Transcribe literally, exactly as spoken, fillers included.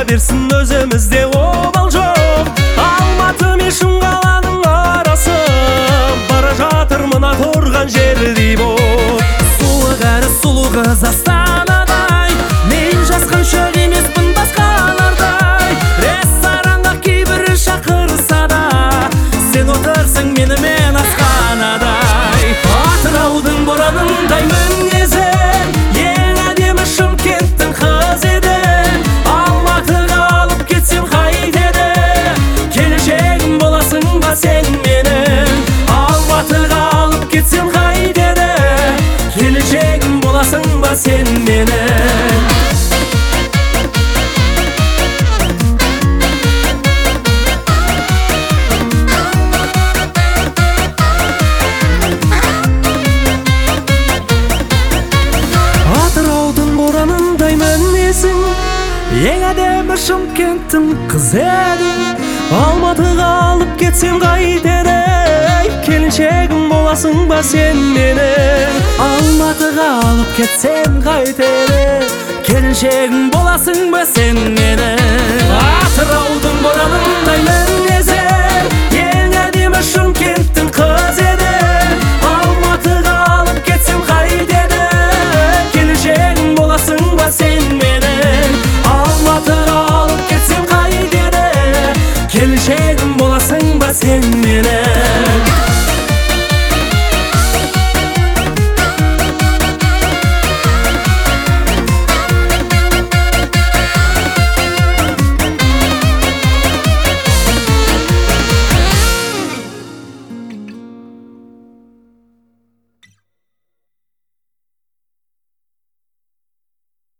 берсін, өзімізде обал жоқ. Алматы мен Шымқаланың арасы, бара жатыр мына тұрған жердей боп. Сұлу кәрі сұлу қыз Астанадай, мен жасқанша емеспін басқалардай. Ресторанға кейбірі шақырса да, сен отырсың менімен асханадай. Атыраудың боранындай мінезі, ең әдемі Шымкенттің қыз еді. Алматыға алып кетсем қайтеді, келешегім боласың ба сен менің. Алматыға алып кетсем қайтеді, келешегім боласың ба сен менің. Атыраудың боранындай мінезің, ең әдемі Шымкенттің қыз еді. Алматыға алып кетсем қайтеді, келіншегім боласың ба сен менің. Алматыға алып кетсем қайтеді, келіншегім боласың ба сен менің. Атыраудың боранындай мінезің, ең әдемі